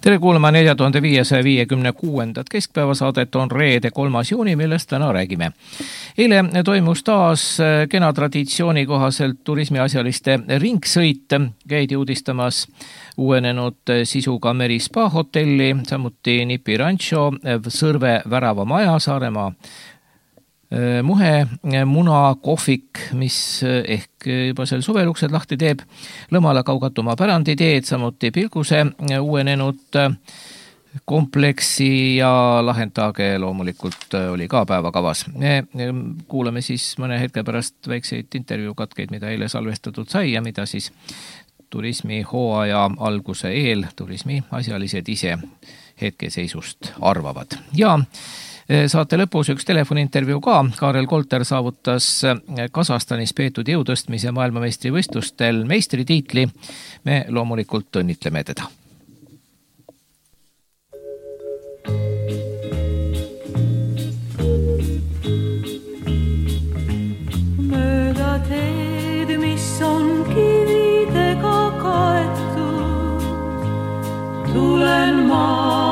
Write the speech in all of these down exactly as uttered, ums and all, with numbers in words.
Tere kuulama neli tuhat viissada viiekümne kuuendat keskpäevasaadet on reede kolmas juuni, millest täna räägime. Eile toimus taas kena traditsiooni kohaselt turismiasjaliste ringsõit. Käidi uudistamas uuenenud sisuga Meri Spa hotelli, samuti Nipi Rancho, Sõrve Värava maja, Saaremaa Muhe, muna, kohvik, mis ehk juba sel suvel uksed lahti teeb, Lõmala Kaugatuma päranditeed, samuti Pilguse uuenenud kompleksi ja Lahendage loomulikult oli ka päevakavas. Me kuulame siis mõne hetke pärast väikseid intervjuukatkeid, mida eile salvestatud sai ja mida siis turismi hooaja alguse eel turismi asjalised ise hetkeseisust arvavad. Ja saate lõpus üks telefoniintervjuu ka. Kaarel Kolter saavutas Kasahstanis peetud jõutõstmise maailmameistri võistlustel meistritiitli. Me loomulikult õnnitleme teda. Mööda teed, mis on kividega kaetud, tulen maa.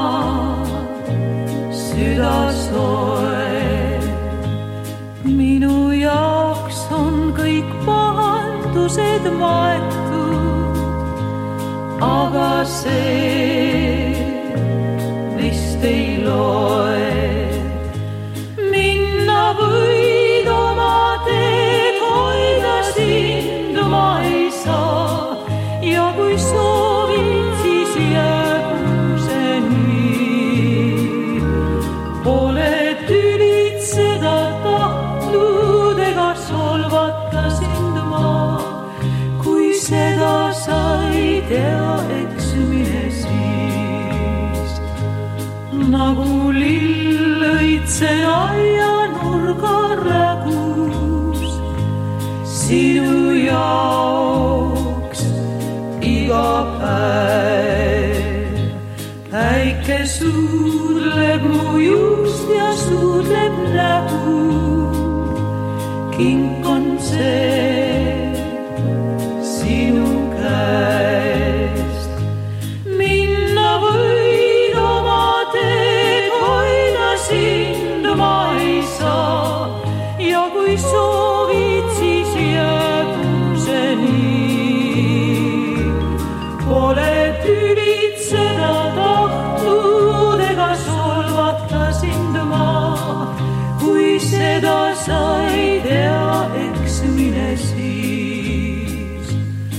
Süda soe, minu jaoks on kõik pahandused maetud, aga see vist ei loe. Minna võid oma teed, hoida sind ma ei saa ja kui soovid, siis jäägu see nii. Pole tülitseda tahtnud ega solvata sind ma, kui seda sai tea, eks mine siis. Nagu lill õitse aia nurga rägus, sinu jaoks iga päev. Päike suudleb mu juust ja suudleb nägu, kink on see sinu käest. Minna võid oma teed, hoida sind ma ei saa ja kui soovid, siis jäägu see nii. Pole tülitseda tahtnud ega solvata sind ma, kui seda sai tea, eks mine siis.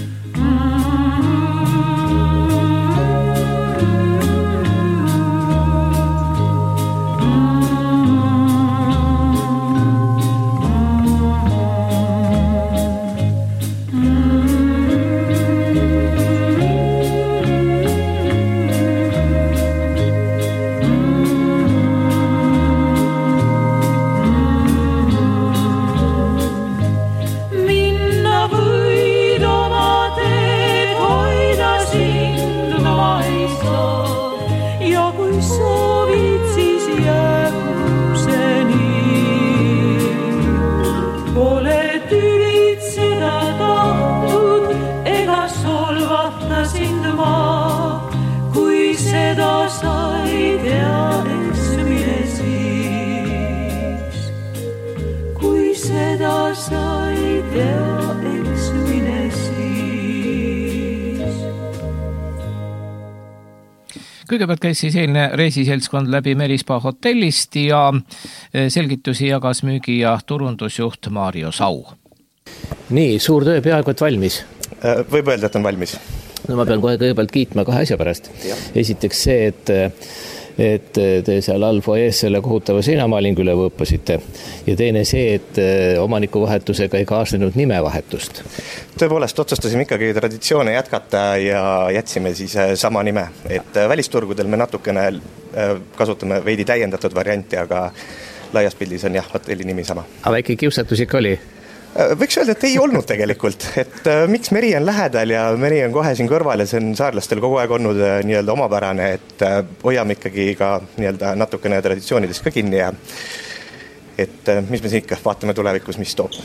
Kõigepealt käis siis eelne reisiseltskond läbi Meri Spa hotellist ja selgitusi jagas müügi- ja turundusjuht Maarjo Sau. Nii, suur töö peaaegu et valmis. Võib öelda, et on valmis. No ma pean kohe kõigepealt kiitma kahe asja pärast. Ja. Esiteks see, et, et te seal all foees selle kohutava seinamaalingu üle võõpasite. Ja teine see, et omanikuvahetusega ei kaasnenud nimevahetust. Tõepoolest, otsustasime ikkagi traditsioone jätkata ja jätsime siis sama nime. Et välisturgudel me natukene kasutame veidi täiendatud varianti, aga laias pildis on jah, hotelli nimi sama. Aga väike kiusatus ikka oli? Võiks öelda, et ei olnud tegelikult, et miks meri on lähedal ja meri on kohe siin kõrval ja see on saarlastel kogu aeg olnud nii-öelda omapärane, et hoiame ikkagi ka nii-öelda natukene traditsioonidest ka kinni ja et mis me siin ikka vaatame tulevikus, mis toob.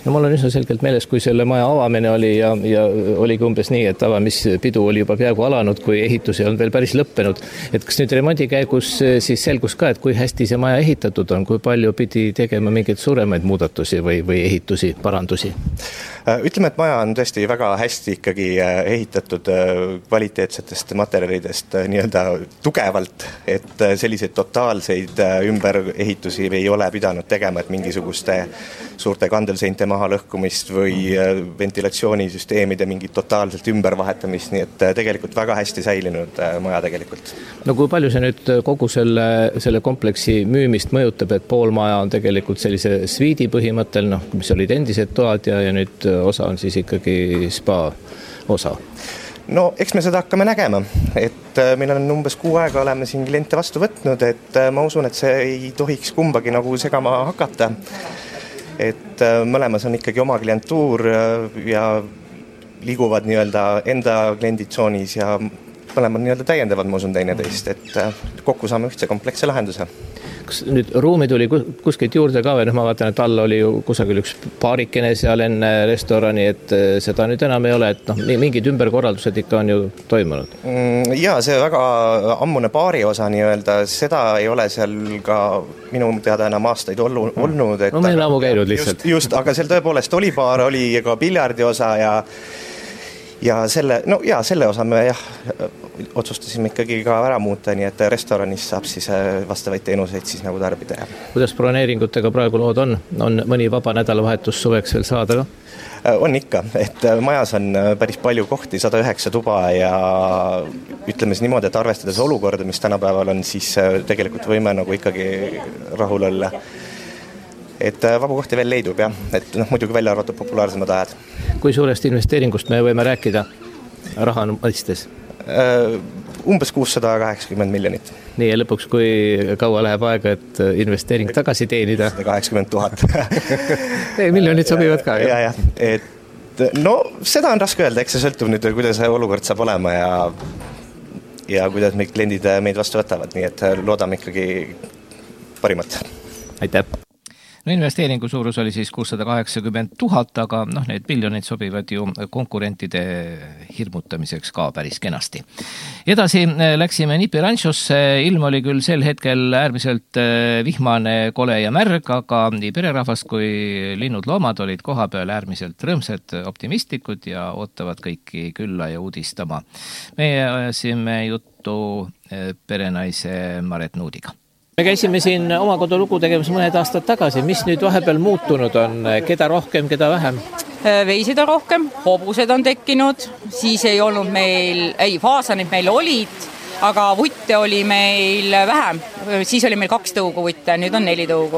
no mul on üsna selgelt meeles, kui selle maja avamine oli ja, ja oligi umbes nii, et avamispidu oli juba peaaegu alanud, kui ehitus ei olnud veel päris lõppenud. Et kas nüüd remondi käigus siis selgus ka, et kui hästi see maja ehitatud on, kui palju pidi tegema mingeid suuremaid muudatusi või, või ehitusi, parandusi? Ütleme, et maja on tõesti väga hästi ikkagi ehitatud kvaliteetsetest materjalidest nii-öelda tugevalt, et selliseid totaalseid ümberehitusi ei ole pidanud tegema, et mingisuguste suurte kandelseinte maha lõhkumist või ventilatsioonisüsteemide mingit totaalselt ümbervahetamist, nii et tegelikult väga hästi säilinud maja tegelikult. No kui palju see nüüd kogu selle, selle kompleksi müümist mõjutab, et pool maja on tegelikult sellise sviidi põhimõttel, noh, mis olid endised toad ja, ja nüüd osa on siis ikkagi spa osa? No eks me seda hakkame nägema, et meil on umbes kuu aega oleme siin kliente vastu võtnud, et ma usun, et see ei tohiks kumbagi nagu segama hakata. Et mõlemas on ikkagi oma klientuur ja liiguvad nii-öelda enda klienditsoonis ja mõlemad nii-öelda täiendavad, ma usun, teineteist, et kokku saame ühtse kompleksse lahenduse. Kas nüüd ruumi tuli kuskilt juurde ka või? No ma vaatan, et all oli ju kusagil üks paarikene seal enne restorani, et seda nüüd enam ei ole, et noh, mingid ümberkorraldused ikka on ju toimunud. Ja see väga ammune paari osa nii-öelda, seda ei ole seal ka minu teada enam aastaid ollu, olnud. Et no meil ammu käinud lihtsalt. Just, just, aga seal tõepoolest oli baar, oli ka piljardi osa ja ja selle, no ja selle osa me jah, otsustasime ikkagi ka ära muuta, nii et restoranis saab siis vastavaid teenuseid siis nagu tarbida. Kuidas broneeringutega praegu lood on? On mõni vaba nädalavahetus suveks veel saada ka? On ikka, et majas on päris palju kohti, sada üheksa tuba ja ütleme siis niimoodi, et arvestades olukorda, mis tänapäeval on, siis tegelikult võime nagu ikkagi rahul olla. Et vabu kohti veel leidub, jah. Et noh, muidugi välja arvatud populaarsemad ajad. Kui suurest investeeringust me võime rääkida raha mõistes? Uh, umbes kuussada kaheksakümmend miljonit. Nii, ja lõpuks kui kaua läheb aega, et investeering tagasi teenida? sada kaheksakümmend tuhat. Ei, miljonid sobivad ka. Ja, ja, et no seda on raske öelda, eks see sõltub nüüd, kuidas olukord saab olema ja, ja kuidas meid kliendid meid vastu võtavad, nii et loodame ikkagi parimat. Aitäh! No investeeringu suurus oli siis kuussada kaheksakümmend tuhat, aga noh, need miljonid sobivad ju konkurentide hirmutamiseks ka päris kenasti. Edasi läksime Nipi Ranchosse, ilm oli küll sel hetkel äärmiselt vihmane, kole ja märg, aga nii pererahvas kui linnud loomad olid koha peal äärmiselt rõõmsad, optimistlikud ja ootavad kõiki külla ja uudistama. Meie ajasime juttu perenaise Maret Nuudiga. Me käisime siin oma kodulugu tegemas mõned aastad tagasi. Mis nüüd vahepeal muutunud on? Keda rohkem, keda vähem? Veisid on rohkem, hobused on tekkinud, siis ei olnud meil, ei, faasanid meil olid, aga vutte oli meil vähem. Siis oli meil kaks tõugu vutte, nüüd on neli tõugu.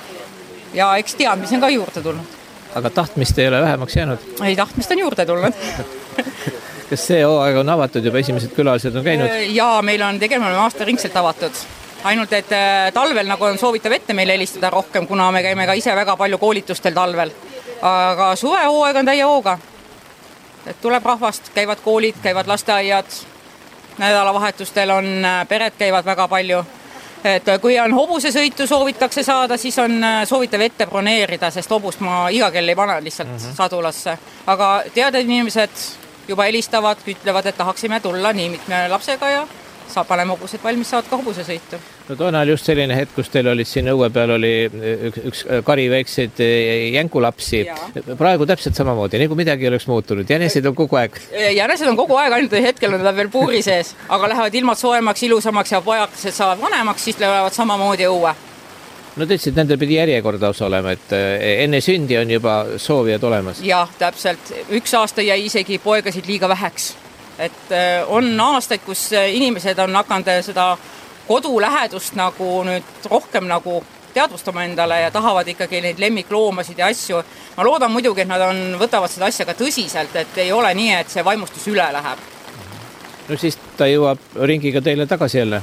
Ja eks teadmisi on ka juurde tulnud. Aga tahtmist ei ole vähemaks jäänud? Ei, tahtmist on juurde tulnud. Kas see hooaeg on avatud juba, esimesed külalised on käinud? Jaa, meil on tegelikult aasta ringselt avatud. Ainult, et talvel nagu on soovitav ette meil helistada rohkem, kuna me käime ka ise väga palju koolitustel talvel. Aga suvehooaeg on täie hooga. Et tuleb rahvast, käivad koolid, käivad lasteaiad, nädalavahetustel on pered käivad väga palju. Et kui on hobusesõitu soovitakse saada, siis on soovitav ette broneerida, sest hobust ma iga kell ei pane lihtsalt mm-hmm. sadulasse. Aga teaded inimesed juba helistavad, ütlevad, et tahaksime tulla nii mitme lapsega ja saab panema hobused valmis, saavad ka hobusesõitu. No toona oli just selline hetk, kus teil olid siin õue peal oli üks, üks kari väikseid jänkulapsi. Ja. Praegu täpselt samamoodi, nagu midagi oleks muutunud. Jänesed on kogu aeg. Jänesed on kogu aeg, ainult hetkel on nad veel puuri sees. Aga lähevad ilmad soemaks, ilusamaks ja pojakesed saavad vanemaks, siis lähevad samamoodi õue. No teadsid, nendel pidi järjekorda osa olema, et enne sündi on juba soovijad olemas. Jah, täpselt. Üks aasta jäi isegi poegasid liiga väheks. Et on aastaid, kus inimesed on hakanud seda kodulähedust nagu nüüd rohkem nagu teadvustama endale ja tahavad ikkagi neid lemmikloomasid ja asju. Ma loodan muidugi, et nad on, võtavad seda asja ka tõsiselt, et ei ole nii, et see vaimustus üle läheb. No siis ta jõuab ringiga teile tagasi jälle?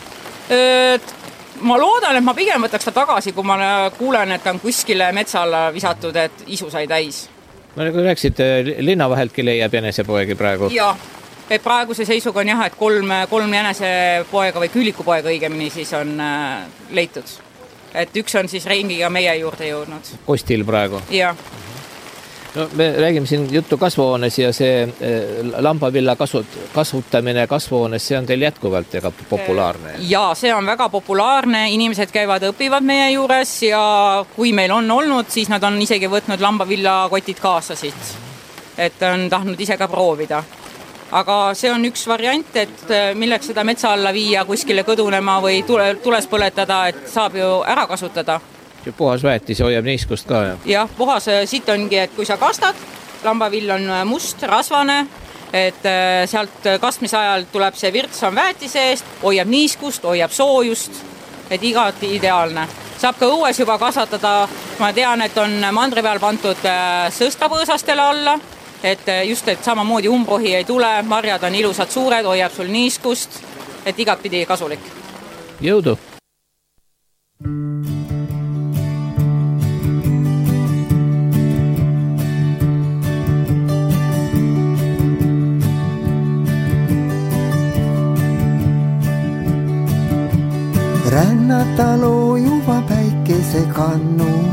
Et ma loodan, et ma pigem võtaks ta tagasi, kui ma kuulen, et ta on kuskile metsa alla visatud, et isu sai täis. No nagu rääksid, linna vaheltki leiab jänesepoegi praegu? Jah. Et praeguse seisuga on jah, et kolm, kolm jänesepoega või küülikupoega õigemini siis on äh, leitud. Et üks on siis ringiga meie juurde jõudnud. Kostil praegu? Jah. No, me räägime siin juttu kasvuhoones ja see lambavilla kasut, kasutamine kasvuhoones, see on teil jätkuvalt väga populaarne. Ja see on väga populaarne, inimesed käivad, õpivad meie juures ja kui meil on olnud, siis nad on isegi võtnud lambavilla kotid kaasa siit. Et on tahtnud ise ka proovida. Aga see on üks variant, et milleks seda metsa alla viia, kuskile kõdunema või tule, tules põletada, et saab ju ära kasutada. Ja puhas väetis hoiab niiskust ka. Ja, ja puhas siit ongi, et kui sa kastad, lambavill on must, rasvane, et sealt kastmise ajal tuleb see virts on väetise eest, hoiab niiskust, hoiab soojust, et igati ideaalne. Saab ka õues juba kasvatada, ma tean, et on mandri peal pantud sõstrapõõsastele alla, et just, et samamoodi umbrohi ei tule, marjad on ilusad suured, hoiab sul niiskust, et igatpidi kasulik. Jõudu! Rännata loojuva päikese kannul,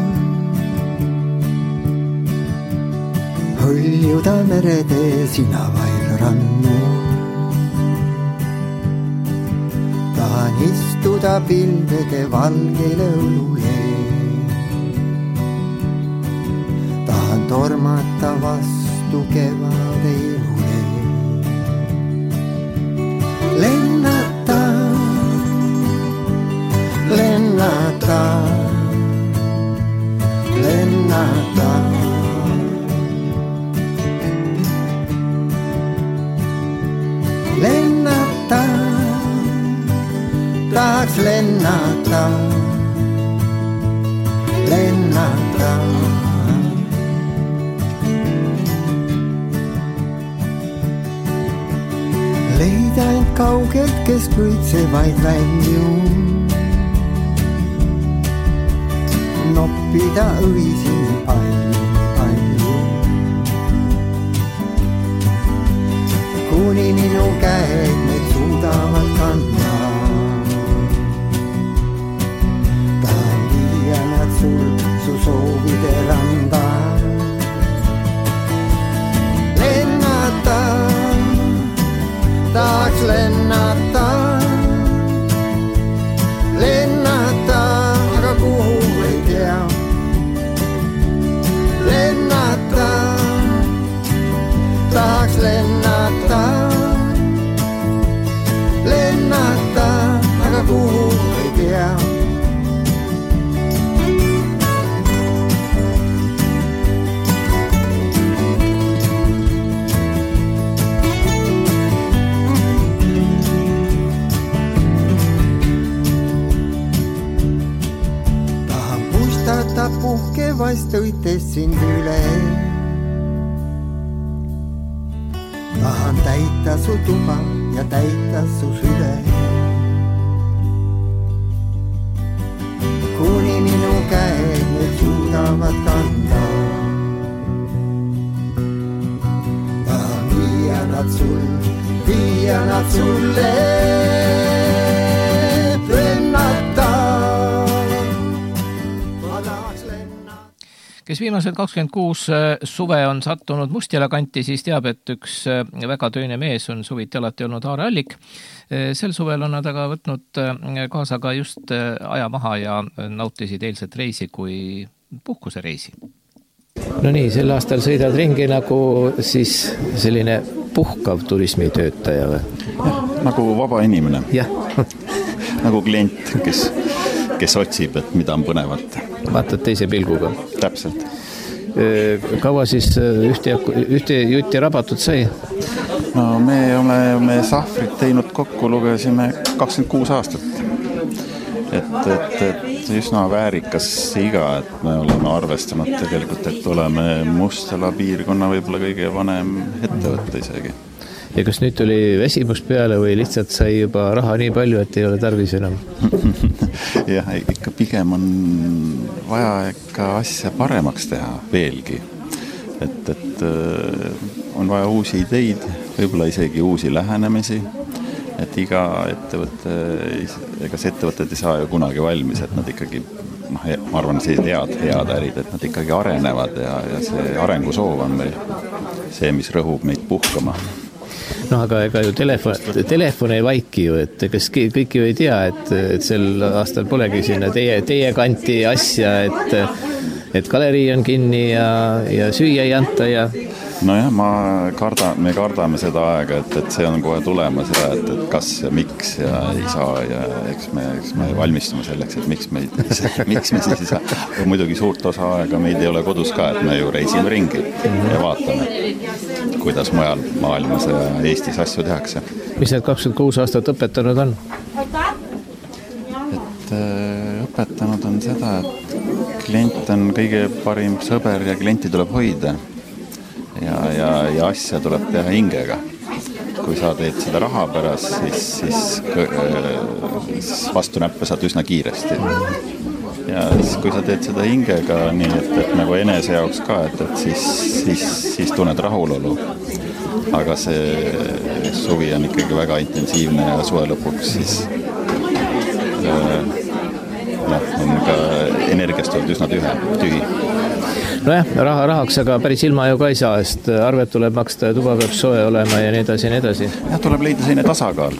hõljuda merede sinavail rannul. Tahan istuda pilvede valgele õlule, tahan tormata vastu kevade ilule. Lennata Lennata, lennata. Lennata, tahaks lennata, lennata. Leida end kaugelt, kes kõitsevaid välju. Noppida õisi palju, palju. Kuni minu käed need suudavad kanda. Tahan viia nad sul su soovide randa. Lennata, tahaks lennata. Lennata, aga kuhu ei tea. Lennata, tahaks lennata. Lennata, aga kuhu ei tea. Puhkevast õites sind üle. Tahan täita su tuba ja täita su süle. Kuni minu käed need suudavad kanda. Tahan viia nad sul, viia nad sulle. Lennata. Kes viimased kakskümmend kuus suve on sattunud Mustjala kanti, siis teab, et üks väga töine mees on suviti alati olnud Aare Allik. Sel suvel on nad aga võtnud kaasa ka just aja maha ja nautisid eilset reisi kui puhkusereisi. No nii, sel aastal sõidad ringi nagu siis selline puhkav turismitöötaja või? Jah, nagu vaba inimene. Jah. Nagu klient, kes, kes otsib, et mida on põnevat. Vaatad teise pilguga. Täpselt. Kaua siis ühte, ühte jutti rabatud sai? No me oleme sahvrit teinud kokku, lugesime kakskümmend kuus aastat. Et, et, et üsna väärikas iga, et me oleme arvestanud tegelikult, et oleme Mustjala piirkonna võib-olla kõige vanem ettevõtte isegi. Ja kas nüüd tuli väsimus peale või lihtsalt sai juba raha nii palju, et ei ole tarvis enam? Jah, ikka pigem on vaja ikka asja paremaks teha veelgi. Et, et on vaja uusi ideid, võib-olla isegi uusi lähenemisi, et iga ettevõtte, ega see ettevõtted ei saa ju kunagi valmis, et nad ikkagi noh, ma arvan, see head, head ärid, et nad ikkagi arenevad ja, ja see arengusoov on meil see, mis rõhub meid puhkama. No aga ega ju telefon, telefon ei vaiki ju, et kes kõik ju ei tea, et, et sel aastal polegi sinna teie, teie kanti asja, et, et galerii on kinni ja, ja süüa ei anta ja... Nojah, ma kardan, me kardame seda aega, et, et see on kohe tulemas ja et, et kas ja miks ja ei saa ja eks me, eks me valmistume selleks, et miks me, miks me siis ei saa. Muidugi suurt osa aega meid ei ole kodus ka, et me ju reisime ringi ja vaatame, kuidas mujal maailmas ja Eestis asju tehakse. Mis need kakskümmend kuus aastat õpetanud on? Et äh, õpetanud on seda, et klient on kõige parim sõber ja klienti tuleb hoida. Ja, ja, ja asja tuleb teha hingega. Kui sa teed seda raha pärast, siis, siis, siis vastu näppe saad üsna kiiresti. Ja siis, kui sa teed seda hingega, nii et, et nagu enese jaoks ka, et, et siis, siis, siis tunned rahulolu. Aga see suvi on ikkagi väga intensiivne ja suve lõpuks siis äh, jah, on ka energiast olnud üsna tühe, tühi. Nojah, raha rahaks, aga päris ilma ju ka ei saa, sest arved tuleb maksta ja tuba peab soe olema ja nii edasi ja nii edasi. Jah, tuleb leida selline tasakaal.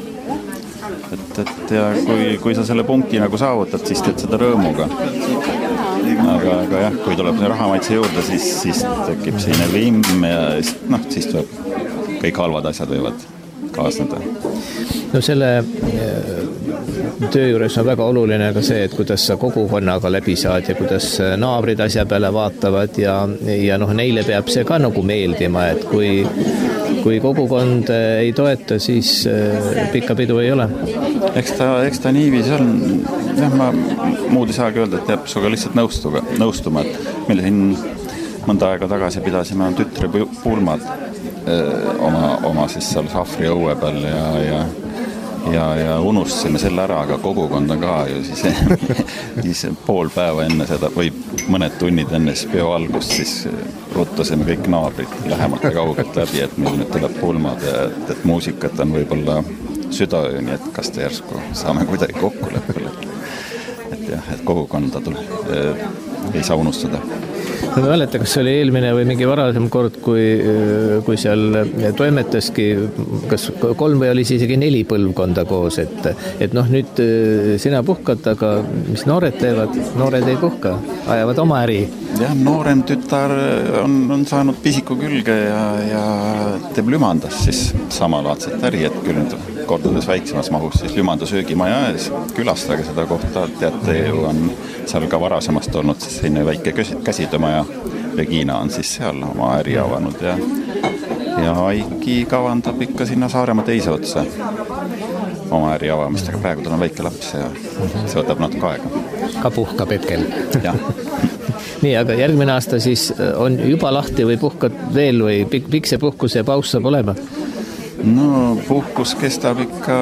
Et, et ja kui, kui sa selle punkti nagu saavutad, siis teed seda rõõmuga. Aga, aga jah, kui tuleb rahamaitse juurde, siis, siis tekib selline vimm ja noh, siis tuleb kõik halvad asjad võivad kaasneda. No selle töö juures on väga oluline ka see, et kuidas sa kogukonnaga läbi saad ja kuidas naabrid asja peale vaatavad ja, ja noh, neile peab see ka nagu meeldima, et kui, kui kogukond ei toeta, siis pikka pidu ei ole. Eks ta, eks ta niivis on, jah, ma muud ei saagi öelda, et jääb suga lihtsalt nõustuga, nõustuma, et meil siin mõnda aega tagasi pidasime tütre pulmad öö, oma, oma siis seal Sahvri õue peal ja, ja Ja, ja unustasime selle ära, aga kogukond on ka ju siis, siis pool päeva enne seda või mõned tunnid enne peo algust siis ruttasime kõik naabrid lähemalt ja kaugelt läbi, et meil nüüd tuleb pulmad ja et, et muusikat on võib-olla südaööni, et kas te järsku saame kuidagi kokku leppele. Et jah, et kogukonda tuleb, ei saa unustada. Ma mäleta, kas see oli eelmine või mingi varasem kord, kui, kui seal toimetaski, kas kolm või oli siis isegi neli põlvkonda koos, et, et noh, nüüd sina puhkad, aga mis noored teevad? Noored ei puhka, ajavad oma äri. Jah, noorem tütar on, on saanud pisiku külge ja, ja teeb Lümandas siis samalaadset äri, et küll nüüd kordades väiksemas mahus siis Lümanda söögimaja ees. Külastage seda kohta, teate ju on seal ka varasemast olnud siis selline väike käsitöömaja. Regina on siis seal oma äri avanud ja, ja Aiki kavandab ikka sinna Saaremaa teise otsa oma äri avamist, aga praegu tal on väike laps ja see võtab natuke aega. Ka puhkab hetkel. Jah. Nii, aga järgmine aasta siis on juba lahti või puhkad veel või pik, pikk see puhkus ja paus saab olema? No puhkus kestab ikka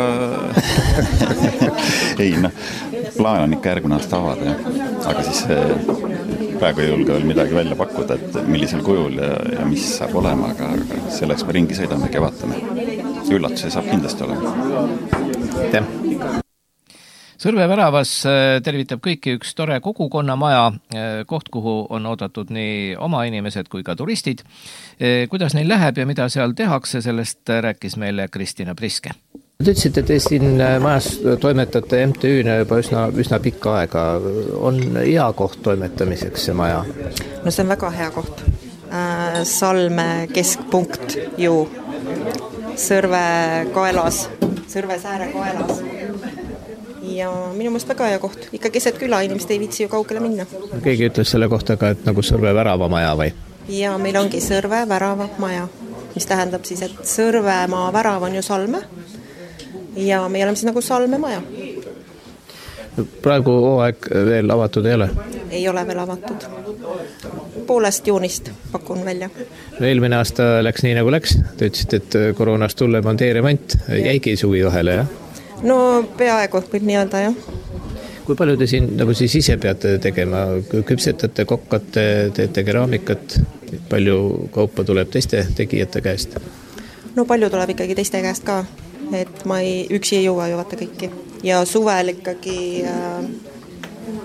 ei noh, plaan on ikka järgmine aasta avada ja. Aga siis praegu ei julge veel midagi välja pakkuda, et millisel kujul ja, ja mis saab olema, aga, aga selleks me ringi sõidame ja vaatame. Üllatusi saab kindlasti olema. Aitäh! Sõrve väravas tervitab kõiki üks tore kogukonnamaja, koht, kuhu on oodatud nii oma inimesed kui ka turistid. Kuidas neil läheb ja mida seal tehakse, sellest rääkis meile Kristina Priske. Te ütlesite, et te siin majas toimetate M T Ü'na juba üsna, üsna pikka aega. On hea koht toimetamiseks see maja? No see on väga hea koht. Salme keskpunkt ju Sõrve kaelas, Sõrve sääre kaelas. Ja minu mõist väga hea koht. Ikka keset küla, inimesed ei viitsi ju kaugele minna. Keegi ütles selle kohta ka, et nagu Sõrve värava maja või? Ja meil ongi Sõrve värava maja, mis tähendab siis, et Sõrvemaa värav on ju Salme ja me oleme siis nagu Salme maja. Praegu hooaeg veel avatud ei ole? Ei ole veel avatud. Poolest juunist pakun välja. Eelmine aasta läks nii nagu läks. Te ütlesite, et koroonast tulleb on teeremant. Jäigi suvi vahele, jah? No peaaegu võib nii öelda, jah. Kui palju te siin nagu siis ise peate tegema? Küpsetate, kokkate, teete keraamikat? Palju kaupa tuleb teiste tegijate käest? No palju tuleb ikkagi teiste käest ka. Et ma ei, üksi ei jõua ju vaata kõiki. Ja suvel ikkagi äh,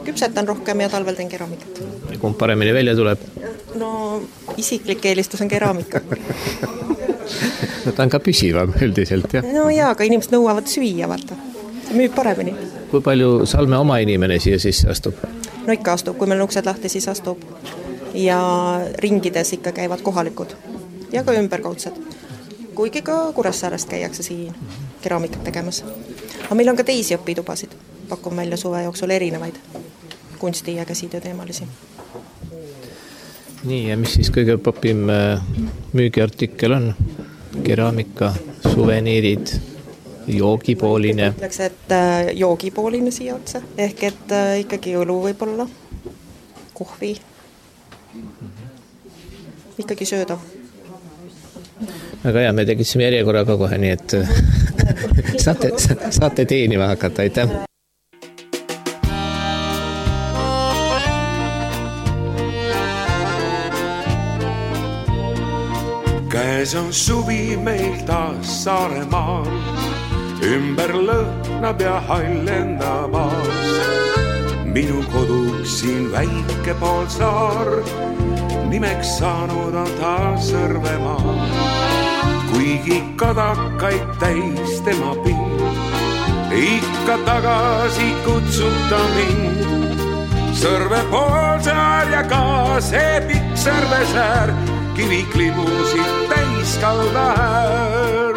küpsetan rohkem ja talvel teen keraamikat. Kumb paremini välja tuleb? No isiklik eelistus on keraamika. No ta on ka püsivam üldiselt, jah? No jaa, aga inimesed nõuavad süüa, vaata. See müüb paremini. Kui palju Salme oma inimene siia sisse astub? No ikka astub, kui meil uksed lahti, siis astub. Ja ringides ikka käivad kohalikud. Ja ka ümberkaudsed. Kuigi ka Kuressaarest käiakse siin keraamikat tegemas. Aga meil on ka teisi õpitubasid. Pakun välja suve jooksul erinevaid kunsti- ja käsitöö teemalisi. Nii, ja mis siis kõige popim müügiartikkel on? Keraamika, suveniirid, joogipooline. Ütleks, et joogipooline siia otsa. Ehk et ikkagi õlu võib olla, kohvi, ikkagi sööda. Aga jah, me tegitsime järjekorraga kohe, nii et saate, saate teenima hakata, aitäh. Käes on suvi meil taas Saaremaal, ümber lõhnab ja hallendabas. Minu koduks siin väike pool saar, nimeks saanud on taas Sõrvemaa. Kuigi kadakaid täis tema pind, ikka tagasi kutsuta mind. Sõrve poolsaar ja ka see pikk Sõrvesäär, kiviklibusid täis kaldaäär.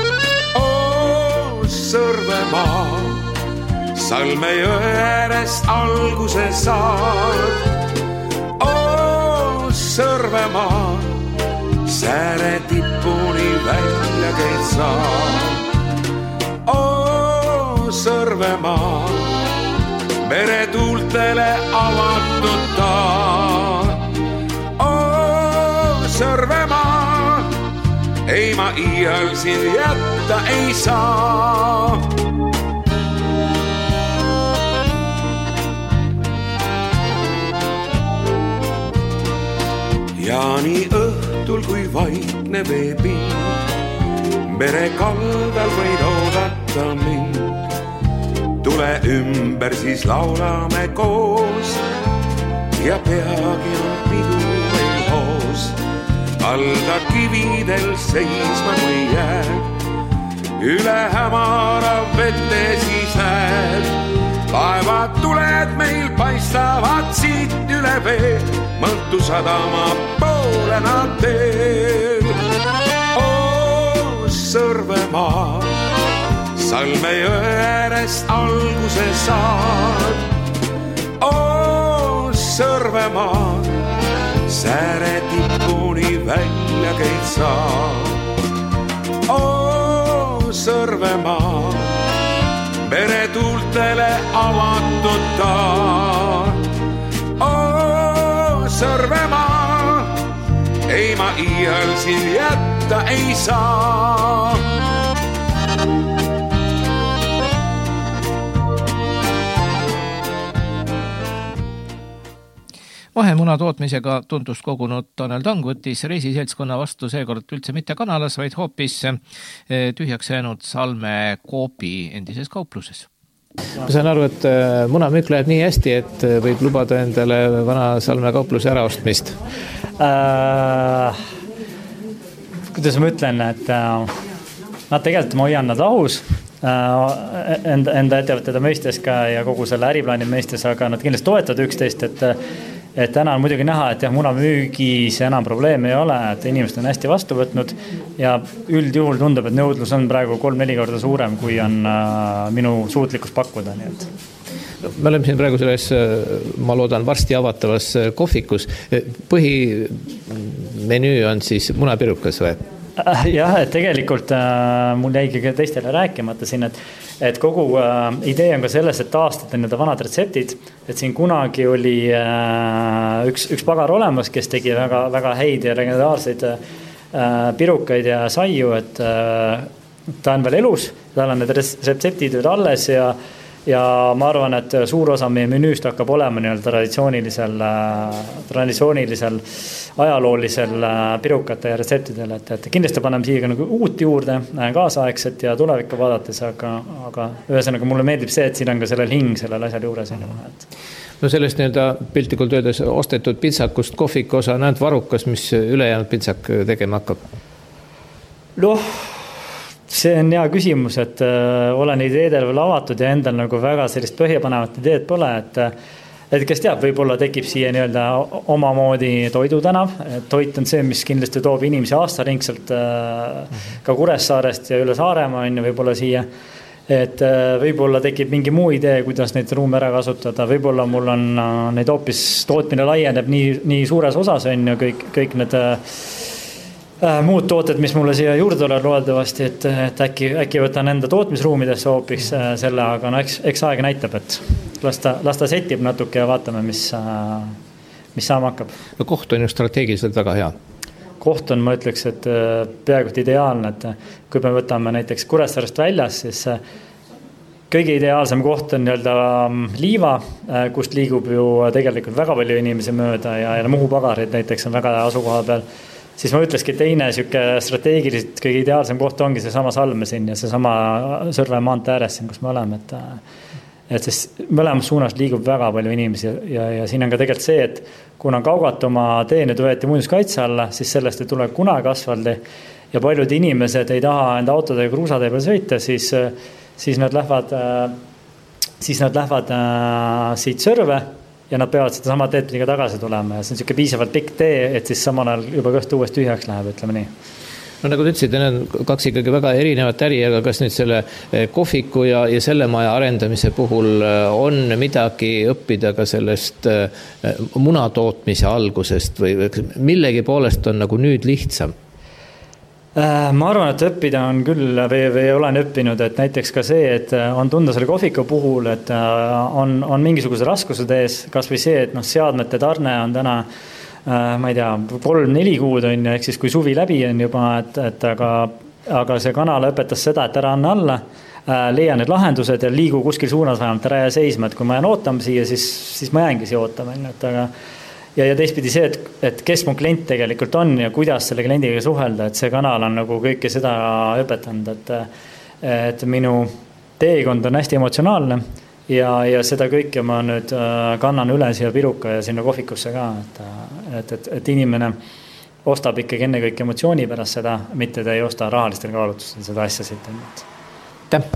Oo, Sõrvemaa, Salme jõe äärest alguse saad. Oo, Sõrvemaa, sääre tippuni välja käid saad. Oo, Sõrvemaa, meretuultele avatud taad. Sõrvemaa, ei ma iial siin jätta ei saa. Ja nii õhtul kui vaikne veepind, mere kaldal võid oodata mind. Tule ümber, siis laulame koos ja peagi on pidu meil hoos. Alda kividel seisma kui jääd, üle hämara vette siis näed. Laevad tuled meil paistavad siit üle vee, Mõntu sadama poole nad teel. Oo, Sõrvemaa, Salme jõe äärest alguse saad. Oo, Sõrvemaa, sääre tippuni välja käid saad. Oo, Sõrvemaa, meretuultele avatud taad. Oo, Sõrvemaa, ei ma iial siin jätta ei saa. Vahemuna tootmisega tundust kogunud Tanel Tang võttis reisiseltskonna vastu seekord üldse mitte kanalas, vaid hoopis tühjaks jäänud Salme Coopi endises kaupluses. Ma saan aru, et munamüük läheb nii hästi, et võib lubada endale vana Salme kaupluse äraostmist. Äh, kuidas ma ütlen, et äh, nad tegelikult ma hoian nad ahus äh, enda, enda ettevõtete mõistes ka ja kogu selle äriplaani mõistes, aga nad kindlasti toetavad üksteist, et Et täna on muidugi näha, et jah, munamüügis enam probleeme ei ole, et inimesed on hästi vastu võtnud ja üldjuhul tundub, et nõudlus on praegu kolm-neli korda suurem, kui on äh, minu suutlikkus pakkuda. Nii et. Me oleme siin praegu selles, ma loodan, varsti avatavas kohvikus. Põhimenüü on siis munapirukas või? Jah, et tegelikult äh, mul jäigi ka teistele rääkimata siin, et, et kogu äh, idee on ka selles, et taastada need vanad retseptid, et siin kunagi oli äh, üks, üks pagar olemas, kes tegi väga, väga häid ja legendaarseid äh, pirukaid ja saiu, et äh, ta on veel elus, tal on need retseptid alles ja ja ma arvan, et suur osa meie menüüst hakkab olema nii-öelda traditsioonilisel, traditsioonilisel ajaloolisel pirukate ja retseptidel, et, et kindlasti paneme siia ka nagu uut juurde, kaasaegset ja tulevikku vaadates, aga, aga ühesõnaga mulle meeldib see, et siin on ka sellel hing sellel asjal juures. Et... No sellest nii-öelda piltlikult öeldes ostetud pitsakust kohvik osa on ainult varukas, mis ülejäänud pitsak tegema hakkab? Noh, see on hea küsimus, et äh, olen ideedel veel avatud ja endal nagu väga sellist põhjapanevat ideed pole, et, et kes teab, võib-olla tekib siia nii-öelda omamoodi toidutänav. Toit on see, mis kindlasti toob inimesi aastaringselt äh, ka Kuressaarest ja üle Saaremaa on võib-olla siia. Et äh, võib-olla tekib mingi muu idee, kuidas neid ruume ära kasutada. Võib-olla mul on äh, neid hoopis tootmine laieneb nii, nii suures osas on ju kõik, kõik need äh, muud tooted, mis mulle siia juurde tulevad loodavasti, et, et äkki, äkki võtan enda tootmisruumidesse hoopis selle, aga no eks, eks aeg näitab, et lasta, lasta setib natuke ja vaatame, mis, mis saama hakkab. No koht on ju strateegiliselt väga hea. Koht on, ma ütleks, et peaaegu ideaalne, et kui me võtame näiteks Kuressaarest väljas, siis kõige ideaalsem koht on nii-öelda Liiva, kust liigub ju tegelikult väga palju inimesi mööda ja, ja Muhu pagarid näiteks on väga asukoha peal. Siis ma ütleski, teine süke strateegiliselt kõige ideaalsem koht ongi see sama Salme siin ja see sama Sõrve maantee ääres siin, kus me oleme. Et, et siis mõlemas suunas liigub väga palju inimesi ja, ja siin on ka tegelikult see, et kuna Kaugat oma tee nüüd võeti muinsuskaitse alla, siis sellest ei tule kunagi asfaldi ja paljud inimesed ei taha enda autodega kruusatee peal sõita, siis, siis nad lähevad, siis nad lähevad siit Sõrve ja nad peavad seda sama teed liiga tagasi tulema ja see on niisugune piisavalt pikk tee, et siis samal ajal juba kõht uuesti tühjaks läheb, ütleme nii. No nagu te ütlesid, need on kaks ikkagi väga erinevat äri, aga kas nüüd selle kohviku ja, ja selle maja arendamise puhul on midagi õppida ka sellest munatootmise algusest või millegi poolest on nagu nüüd lihtsam? Ma arvan, et õppida on küll või, või olen õppinud, et näiteks ka see, et on tunda selle kohviku puhul, et on, on mingisuguse raskused ees, kas või see, et noh, seadmete tarne on täna, ma ei tea, kolm-neli kuud on ja ehk siis kui suvi läbi on juba, et, et aga, aga see kanal õpetas seda, et ära anna alla, leia need lahendused ja liigu kuskil suunas vähemalt ära jää seisma, et kui ma jään ootama siia, siis, siis ma jäängi siia ootama, et aga Ja, ja teistpidi see, et, et kes mu klient tegelikult on ja kuidas selle kliendiga suhelda, et see kanal on nagu kõike seda õpetanud, et, et minu teekond on hästi emotsionaalne ja, ja seda kõike ma nüüd kannan üle siia Piruka ja sinna kohvikusse ka, et, et, et, et inimene ostab ikkagi enne kõik emotsiooni pärast seda, mitte ta ei osta rahalistel kaalutlustel seda asja siit. Täh!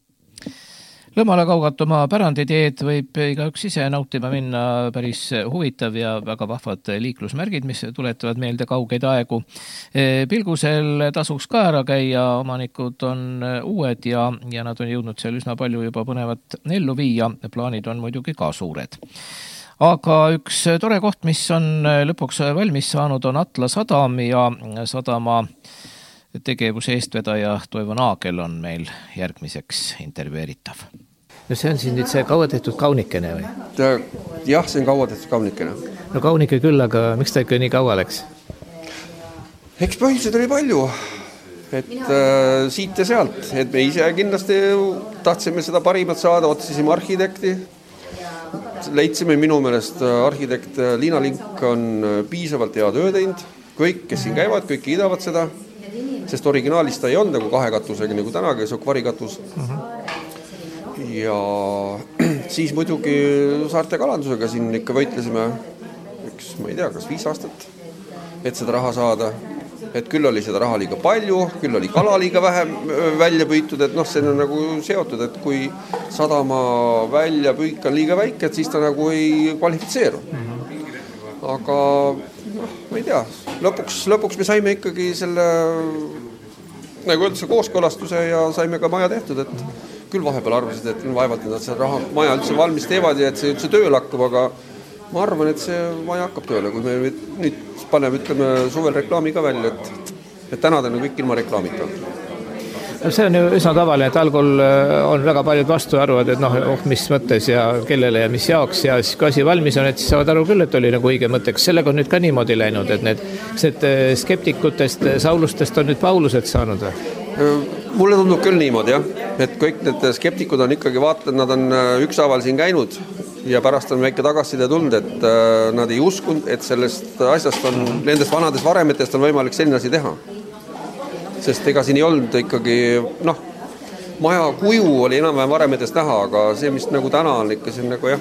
Lõmale Kaugat oma päranditeed võib igaüks ise nautima minna, päris huvitav ja väga vahvad liiklusmärgid, mis tuletavad meelde kaugeid aegu. Pilgusel tasuks ka ära käia, omanikud on uued ja, ja nad on jõudnud seal üsna palju juba põnevat ellu viia, plaanid on muidugi ka suured. Aga üks tore koht, mis on lõpuks valmis saanud, on Atla sadam ja sadama tegevuse eestvedaja Toivo Naagel on meil järgmiseks intervjueeritav. No see on siin nüüd see kaua tehtud kaunikene või? Jah, see on kaua tehtud kaunikene. No kaunike küll, aga miks ta ikka nii kaua läks? Eks põhjused oli palju, et äh, siit ja sealt, et me ise kindlasti tahtsime seda parimat saada, otsisime arhitekti. Leidsime minu meelest arhitekt Liina Link on piisavalt hea töö teinud. Kõik, kes siin käivad, kõik kiidavad seda. Sest originaalis ta ei olnud nagu kahe katusega nagu täna, kes on kvarikatus. Uh-huh. Ja siis muidugi saarte kalandusega siin ikka võitlesime üks, ma ei tea, kas viis aastat, et seda raha saada. Et küll oli seda raha liiga palju, küll oli kala liiga vähem välja püütud, et noh, see on nagu seotud, et kui sadama välja püük on liiga väike, et siis ta nagu ei kvalifitseeru. Uh-huh. Aga noh, ma ei tea, lõpuks, lõpuks me saime ikkagi selle nagu üldse kooskõlastuse ja saime ka maja tehtud, et küll vahepeal arvasid, et vaevalt nad see raha, maja üldse valmis teevad ja et see üldse tööl hakkab, aga ma arvan, et see maja hakkab tööle, kui me nüüd paneme, ütleme, suvel reklaami ka välja, et, et tänada on kõik ilma reklaamita. See on ju üsna tavaline, et algul on väga paljud vastu arvad, et noh, oh, mis mõttes ja kellele ja mis jaoks ja siis kui asi valmis on, et siis saavad aru küll, et oli nagu õige mõte. Kas sellega on nüüd ka niimoodi läinud, et need, need skeptikutest, Saulustest on nüüd Paulused saanud? Mulle tundub küll niimoodi, jah. Et kõik need skeptikud on ikkagi vaatanud, nad on ükshaaval siin käinud ja pärast on väike tagasiside tulnud, et nad ei uskunud, et sellest asjast on, nendest vanadest varemetest on võimalik selline asi teha. Sest ega siin ei olnud ikkagi, noh, maja kuju oli enam-vähem varemetest näha, aga see, mis nagu täna on ikka siin nagu jah.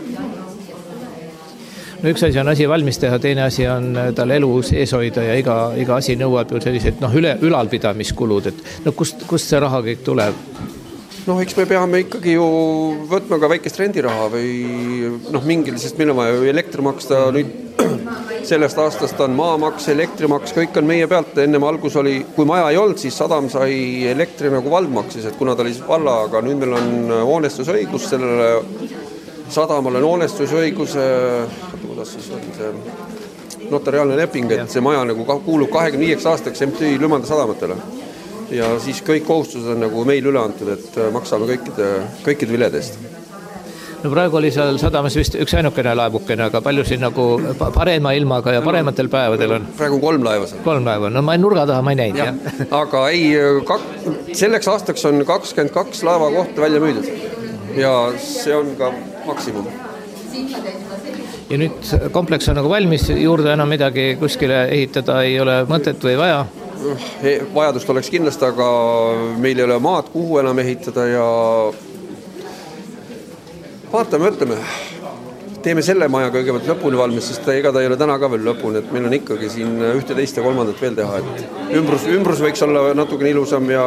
No üks asi on asi valmis teha, teine asi on tal elu sees hoida ja iga, iga asi nõuab ju sellised noh, üle, ülalpidamiskulud, et no kust, kust see raha kõik tuleb? Noh, eks me peame ikkagi ju võtma ka väikest rendiraha või noh, mingil, sest meil on vaja ju elektri maksta, nüüd sellest aastast on maamaks, elektrimaks, kõik on meie pealt, ennem algus oli, kui maja ei olnud, siis sadam sai elektri nagu vald maksis, et kuna ta oli valla, aga nüüd meil on hoonestusõigus, sellele sadamale on hoonestusõiguse, kuidas siis on see notariaalne leping, et see maja nagu kuulub kahekümne viieks aastaks M T I Lümanda sadamatele. Ja siis kõik kohustused on nagu meil üle antud, et maksame kõikide, kõikide viledest. No praegu oli seal sadamas vist üks ainukene laevukene, aga palju siin nagu parema ilmaga ja parematel päevadel on? Praegu on kolm laeva seal. Kolm laeva, no ma nurga taha ma ei näinud. Ja. Ja. Aga ei, kak, selleks aastaks on kakskümmend kaks laeva kohta välja müüdud ja see on ka maksimum. Ja nüüd kompleks on nagu valmis, juurde enam midagi kuskile ehitada ei ole mõtet või vaja? Vajadust oleks kindlasti, aga meil ei ole maad, kuhu enam ehitada ja vaatame, ütleme, teeme selle maja kõigepealt lõpuni valmis, sest ega ta ei ole täna ka veel lõpuni, et meil on ikkagi siin ühte teist ja kolmandat veel teha, et ümbrus, ümbrus võiks olla natuke ilusam ja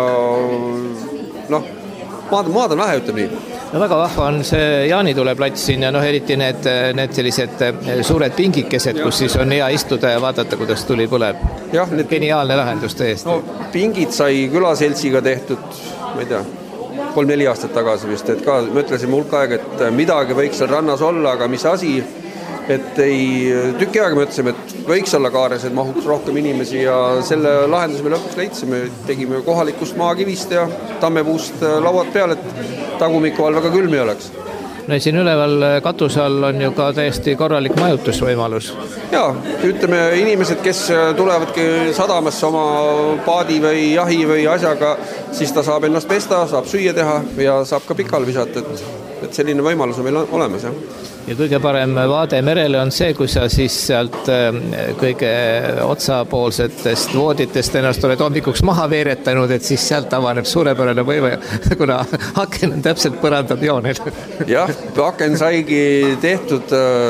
noh, maad, maad on vähe, ütleme nii. No väga vahva on see Jaanitule plats siin ja noh, eriti need, need sellised suured pingikesed, kus siis on hea istuda ja vaadata, kuidas tuli põleb. Jah, need geniaalne lahendus tõesti. No, pingid sai külaseltsiga tehtud, ma ei tea, kolm-neli aastat tagasi vist, et ka mõtlesime hulk aega, et midagi võiks seal rannas olla, aga mis asi, et ei, tükki aega mõtlesime, et võiks olla kaares, et mahuks rohkem inimesi ja selle lahendus me lõpuks leidsime, tegime kohalikust maakivist ja tammepuust lauad peal, et tagumiku all väga külm ei oleks. No siin üleval katuse all on ju ka täiesti korralik majutusvõimalus. Jaa, ütleme inimesed, kes tulevadki sadamasse oma paadi või jahi või asjaga, siis ta saab ennast pesta, saab süüa teha ja saab ka pikal visata, et, et selline võimalus on meil olemas. Jah. Ja kõige parem vaade merele on see, kui sa siis sealt kõige otsapoolsetest vooditest ennast oled hommikuks maha veeretanud, et siis sealt avaneb suurepärane võime, kuna aken on täpselt põrandab joonel. Jah, aken saigi tehtud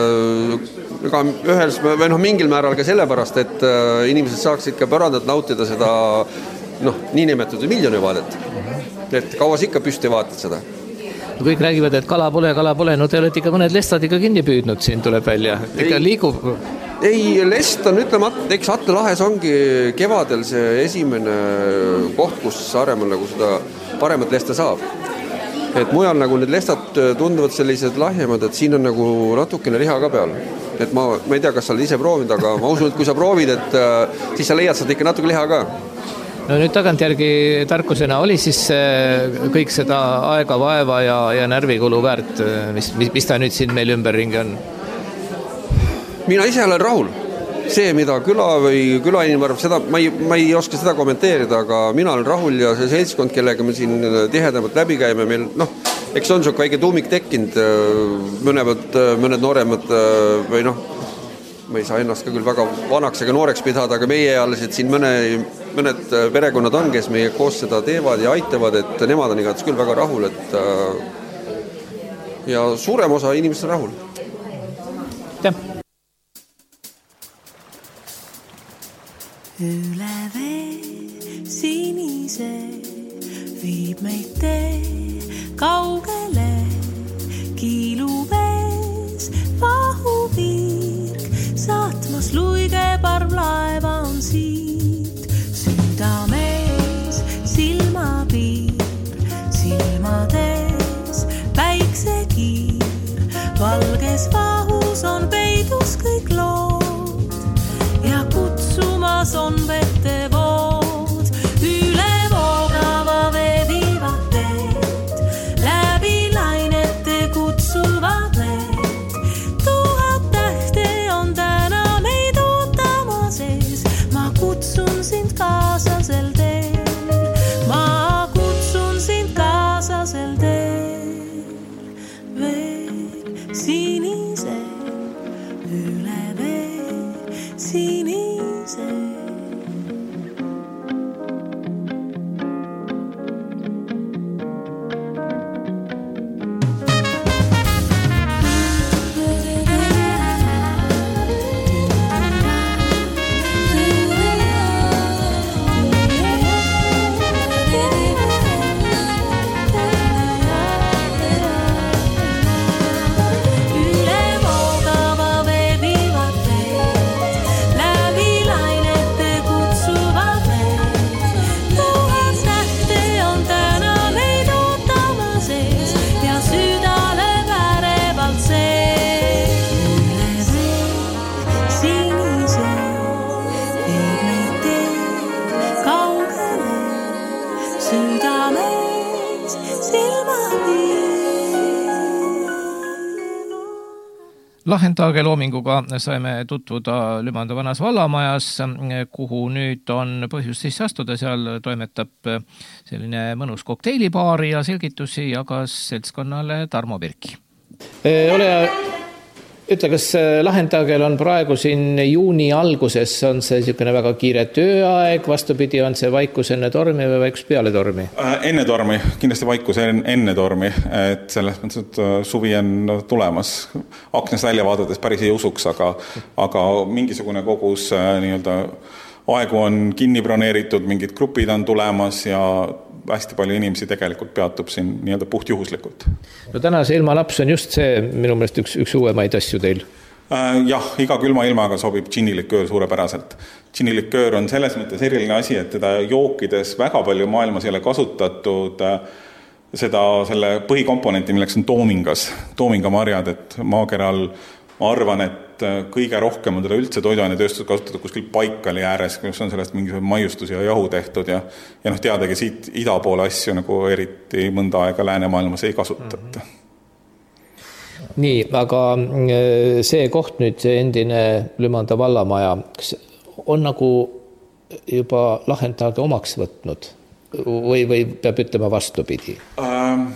ka ühels, või noh, mingil määral ka sellepärast, et inimesed saaksid ka põrandat nautida seda noh, niinimetatud miljonivaadet. Et kauas ikka püsti vaatad seda. Kõik räägivad, et kala pole, kala pole, no te olete ikka mõned lestad ikka kinni püüdnud, siin tuleb välja. Ikka liigub. Ei, lest on, ütleme, eks Atle lahes ongi kevadel see esimene koht, kus Saaremaal nagu seda paremat lesta saab. Et mujal nagu need lestad tunduvad sellised lahjemad, et siin on nagu natukene liha ka peal. Et ma, ma ei tea, kas sa oled ise proovinud, aga ma usun, et kui sa proovid, et siis sa leiad sealt ikka natuke liha ka. No nüüd tagantjärgi tarkusena oli siis kõik seda aega, vaeva ja, ja närvikulu väärt, mis, mis, mis ta nüüd siin meil ümberringi on? Mina ise olen rahul. See, mida küla või külainimene arvab, seda, ma ei, ma ei oska seda kommenteerida, aga mina olen rahul ja see seltskond, kellega me siin tihedamalt läbi käime, meil, noh, eks on siuke väike tuumik tekkinud, mõned, mõned nooremad või noh, ma ei saa ennast ka küll väga vanaks ega nooreks pidada, aga meie ealised siin mõne, mõned perekonnad on, kes meie koos seda teevad ja aitavad, et nemad on igates küll väga rahul, et ja suurem osa inimesed on rahul. Jah. Üle vee sinise viib meid tee kaugele, kiiluvees vahuviirg, saatmas luige parvlaeva on siit, südamees silmapiir, silmades päiksekiir, valges vahus on peidus kõik lood ja kutsumas on vette vood, üle voogava veevi südames silmapiir. Lahentaage loominguga saime tutvuda Lümanda vanas vallamajas, kuhu nüüd on põhjus sisse astuda. Seal toimetab selline mõnus kokteilibaari ja selgitusi jagas seltskonnale Tarmo Pirki. Ole ütle, kas Lahentagel on praegu siin juuni alguses, on see niisugune väga kiire tööaeg, vastupidi, on see vaikus enne tormi või vaikus peale tormi? Enne tormi, kindlasti vaikus enne tormi, et selles mõttes, et suvi on tulemas. Aknast välja vaadates päris ei usuks, aga, aga mingisugune kogus nii-öelda aegu on kinni broneeritud, mingid grupid on tulemas ja hästi palju inimesi tegelikult peatub siin nii-öelda puht juhuslikult. No tänase ilmalaps on just see minu meelest üks, üks uuemaid asju teil. Äh, jah, iga külma ilmaga sobib džiniliköör suurepäraselt. Džiniliköör on selles mõttes eriline asi, et teda jookides väga palju maailmas ei ole kasutatud seda, selle põhikomponenti, milleks on toomingas, toomingamarjad, et maakeral ma arvan, et kõige rohkem on teda üldse toiduainetööstus kasutatud kuskil Baikali ääres, kus on sellest mingisugune maiustus ja jahu tehtud ja, ja noh, teadagi siit ida poole asju nagu eriti mõnda aega läänemaailmas ei kasutata. Mm-hmm. Nii, aga see koht nüüd, see endine Lümanda vallamaja, on nagu juba Lahentaage omaks võtnud või, või peab ütlema vastupidi? Ähm...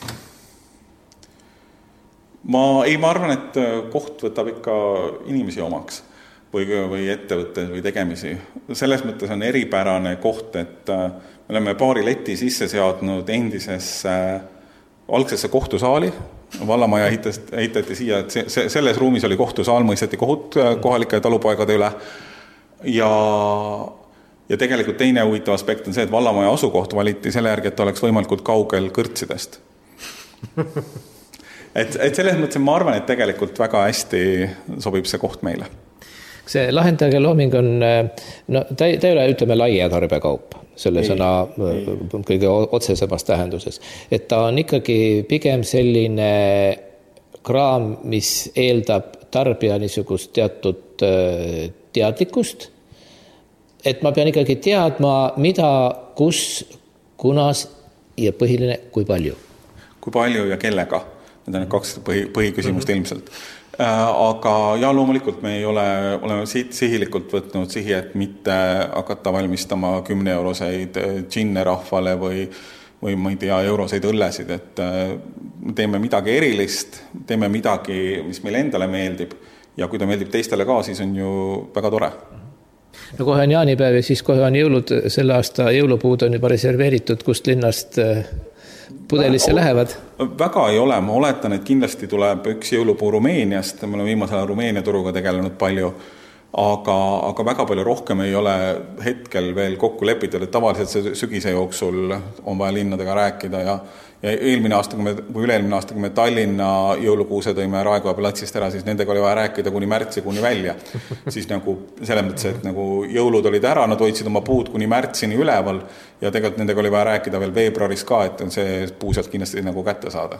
Ma ei, ma arvan, et koht võtab ikka inimesi omaks või, või ettevõtte või tegemisi. Selles mõttes on eripärane koht, et me oleme paari leti sisse seadnud endisesse algsesse kohtusaali. Vallamaja ehitati siia, et see, selles ruumis oli kohtusaal, mõisteti kohut kohalike talupaigade üle. Ja, ja tegelikult teine huvitav aspekt on see, et vallamaja asukoht valiti selle järgi, et oleks võimalikult kaugel kõrtsidest. Et, et selles mõttes ma arvan, et tegelikult väga hästi sobib see koht meile. See Lahentaage looming on, no ta, ta ei ole, ütleme, laia tarbekaup, selle ei, sõna ei. Kõige otsesemas tähenduses. Et ta on ikkagi pigem selline kraam, mis eeldab tarbija niisugust teatud teadlikkust, et ma pean ikkagi teadma, mida, kus, kunas ja põhiline, kui palju. Kui palju ja kellega. Need on kaks põhi, põhiküsimust mm-hmm. ilmselt. Aga ja loomulikult me ei ole, oleme sihilikult võtnud sihi, et mitte hakata valmistama kümne euroseid džinne rahvale või, või ma ei tea, euroseid õllesid. Et teeme midagi erilist, teeme midagi, mis meile endale meeldib ja kui ta meeldib teistele ka, siis on ju väga tore. No kohe on jaanipäev ja siis kohe on jõulud, selle aasta jõulupuud on juba reserveeritud, kust linnast pudelisse lähevad? Väga ei ole, ma oletan, et kindlasti tuleb üks jõulupuu Rumeeniast, me oleme viimasel Rumeenia turuga tegelenud palju, aga, aga väga palju rohkem ei ole hetkel veel kokku lepitud, et tavaliselt see sügise jooksul on vaja linnadega rääkida ja, ja eelmine aasta, kui me, või üle-eelmine aasta, kui me Tallinna jõulukuuse tõime Raekoja platsist ära, siis nendega oli vaja rääkida kuni märtsi kuni välja. Siis nagu selles mõttes, et nagu jõulud olid ära, nad hoidsid oma puud kuni märtsini üleval ja tegelikult nendega oli vaja rääkida veel veebruaris ka, et on see puu sealt kindlasti nagu kätte saada.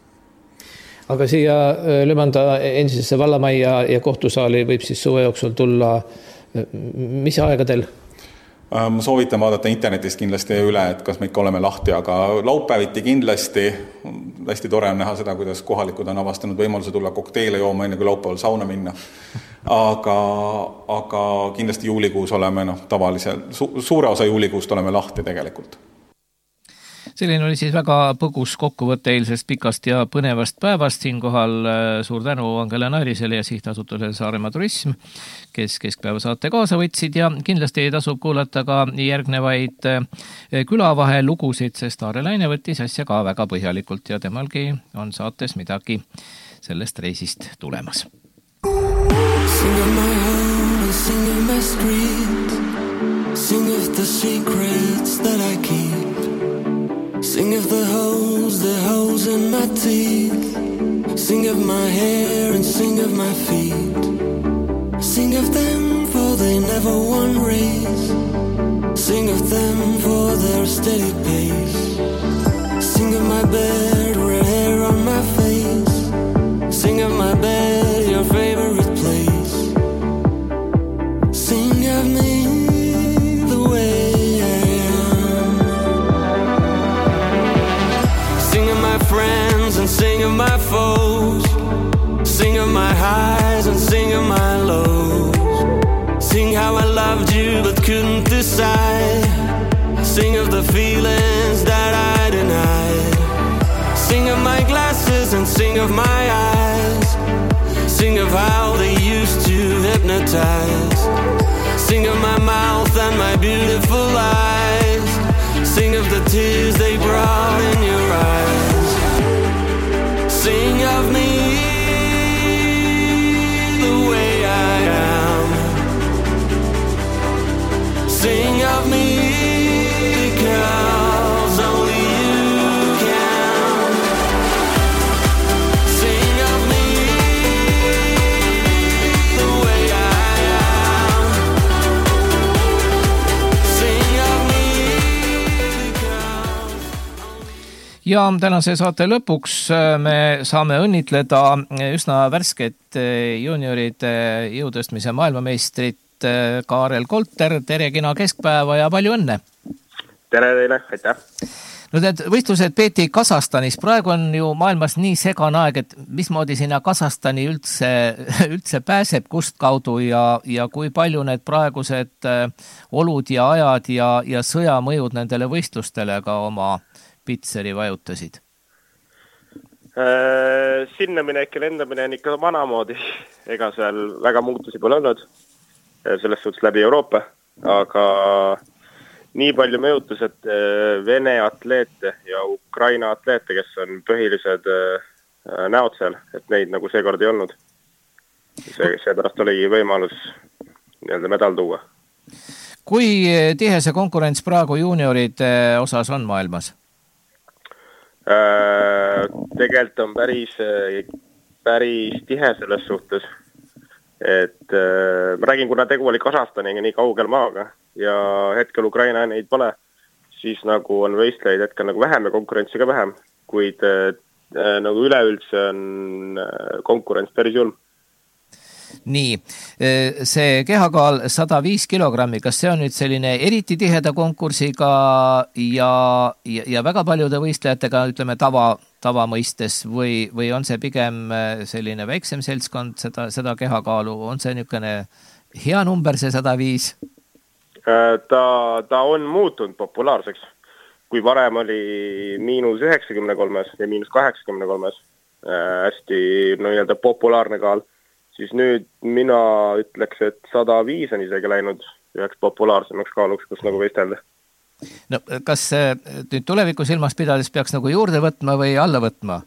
Aga siia Lümanda endisesse vallamajja ja kohtusaali võib siis suve jooksul tulla mis aegadel? Ma soovitan vaadata internetist kindlasti üle, et kas me ikka oleme lahti, aga laupäeviti kindlasti hästi tore on näha seda, kuidas kohalikud on avastanud võimaluse tulla kokteile jooma enne kui laupäeval sauna minna. Aga, aga kindlasti juulikuus oleme no, tavaliselt, su, suure osa juulikuust oleme lahti tegelikult. Selline oli siis väga põgus kokkuvõtte eilsest pikast ja põnevast päevast. Siinkohal suur tänu Angela Nairisele ja sihtasutusele Saaremaa Turism, kes keskpäeva saate kaasa võtsid ja kindlasti tasub kuulata ka järgnevaid külavahe lugusid, sest Aare Laine võttis asja ka väga põhjalikult ja temalgi on saates midagi sellest reisist tulemas. Sing of my home and sing of my street, sing of the secrets that I keep. Sing of the holes, the holes in my teeth. Sing of my hair and sing of my feet. Sing of them for they never won race. Sing of them for their steady pace. Sing of my bed, red hair on my face. Sing of my bed, your favorite place. Sing of me the way I am. Sing of my foes, sing of my highs and sing of my lows. Sing how I loved you but couldn't decide. Sing of the feelings that I denied. Sing of my glasses and sing of my eyes. Sing of how they used to hypnotize. Sing of my mouth and my beautiful eyes. Sing of the tears they brought in your eyes. Sing of me the way I am. Sing of me because only you can. Sing of me the way I am. Sing of me because. Ja tänase saate lõpuks me saame õnnitleda üsna värsket junioride jõutõstmise maailmameistrit Kaarel Kolter. Tere, kena keskpäeva ja palju õnne! Tere teile, aitäh! No need võistlused peeti Kasahstanis. Praegu on ju maailmas nii segane aeg, et mismoodi sinna Kasahstani üldse, üldse pääseb, kust kaudu ja, ja kui palju need praegused olud ja ajad ja, ja sõjamõjud nendele võistlustele ka oma pitseri vajutasid? Äh, sinna minek ja lendamine on ikka vanamoodi. Ega seal väga muutusi pole olnud. Selles suhtes läbi Euroopa, aga nii palju mõjutus, et Vene atleete ja Ukraina atleete, kes on põhilised näod seal, et neid nagu seekord ei olnud. See, seepärast oligi võimalus nii-öelda medal tuua. Kui tihe see konkurents praegu junioride osas on maailmas? Äh, tegelikult on päris, päris tihe selles suhtes. Et äh, ma räägin, kuna tegu oli Kasahstaniga nii kaugel maaga ja hetkel Ukraina neid pole, siis nagu on võistleid hetkel nagu vähem ja konkurentsi ka vähem, kuid äh, nagu üleüldse on äh, konkurents päris julm. Nii, see kehakaal sada viis kilogrammi, kas see on nüüd selline eriti tiheda konkursiga ja, ja, ja väga paljude võistlejatega, ütleme tava, tava mõistes või, või on see pigem selline väiksem seltskond seda, seda kehakaalu, on see niisugune hea number, see sada viis? Ta, ta on muutunud populaarseks, kui varem oli miinus üheksakümne kolmes ja miinus kaheksakümne kolmes hästi no, nii-öelda populaarne kaal. Siis nüüd mina ütleks, et sada viis on isegi läinud üheks populaarsemaks kaaluks, kus nagu võistelda. No, kas nüüd tuleviku silmas pidades peaks nagu juurde võtma või alla võtma?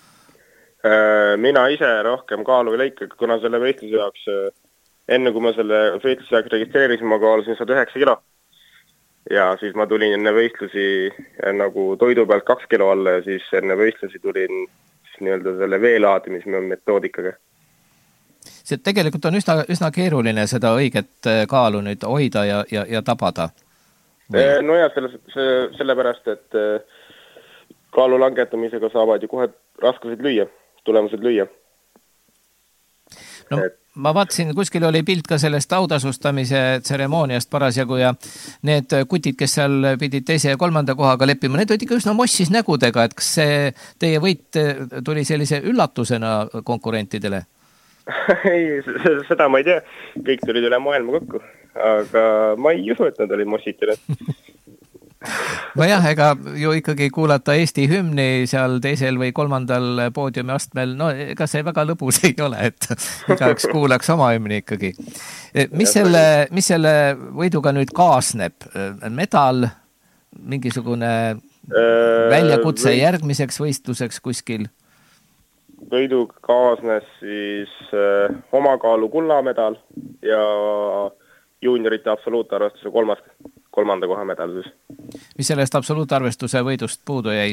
Mina ise rohkem kaalu ei lõika, kuna selle võistluse jaoks, enne kui ma selle võistluse jaoks registreerisin, ma kaalusin sada üheksa kilo. Ja siis ma tulin enne võistlusi nagu toidu pealt kaks kilo alla ja siis enne võistlusi tulin siis nii-öelda selle veelaadimise metoodikaga. See tegelikult on üsna, üsna keeruline seda õiget kaalu nüüd hoida ja, ja, ja tabada. No ja selle, sellepärast, et kaalu langetamisega saavad ju kohe raskused lüüa, tulemused lüüa. No, et... ma vaatasin, kuskil oli pilt ka sellest autasustamise tseremooniast parasjagu ja need kutid, kes seal pidid teise ja kolmanda kohaga leppima, need olid ikka üsna mossis nägudega, et kas see teie võit tuli sellise üllatusena konkurentidele? Ei, seda ma ei tea. Kõik tulid üle maailma kokku, aga ma ei usu, et nad olid mossitele. No jah, ega ju ikkagi kuulata Eesti hümni seal teisel või kolmandal poodiumi astmel, no ega see väga lõbus ei ole, et igaüks kuulaks oma hümni ikkagi. Mis selle, mis selle võiduga nüüd kaasneb? Medal, mingisugune väljakutse järgmiseks võistluseks kuskil? Võiduga kaasnes siis äh, omakaalu kullamedal ja juuniorite absoluutarvestuse kolmas, kolmanda koha medal siis. Mis sellest absoluutarvestuse võidust puudu jäi?